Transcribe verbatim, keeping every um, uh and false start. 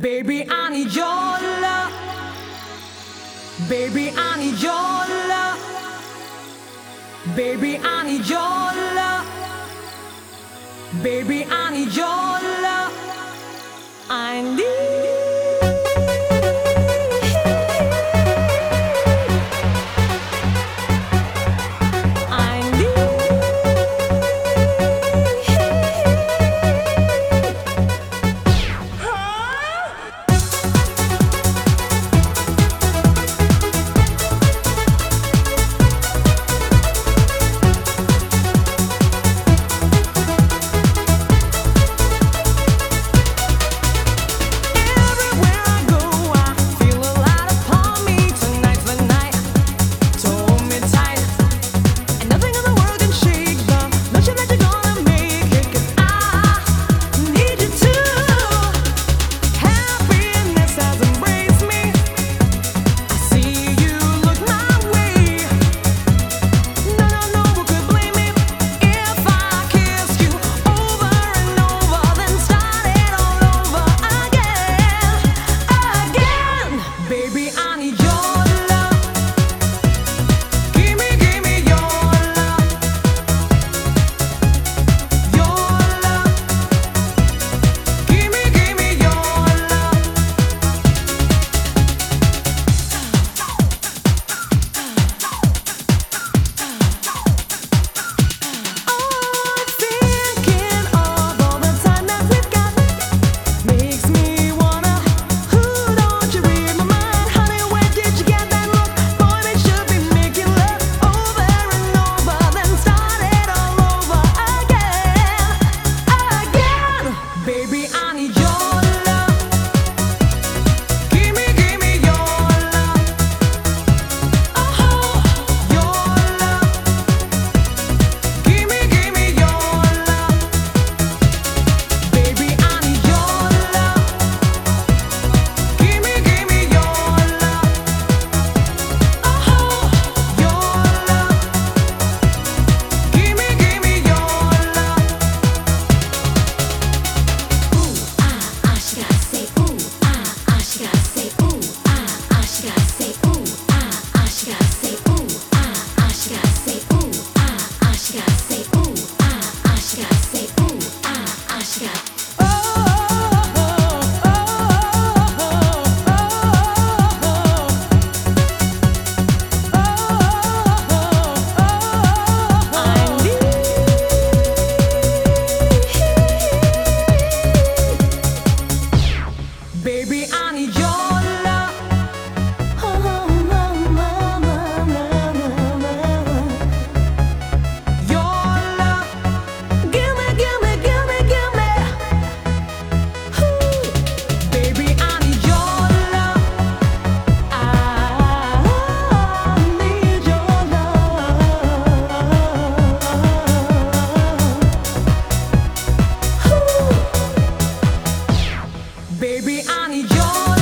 Baby, I need your love. Baby, I need your love. Baby, I need your love. Baby, I need your love. I need. Baby, I need your love. Your love. Give me, give me, give me, give me. Ooh. Baby, I need your love. I need your love. Ooh. Baby, I need your love.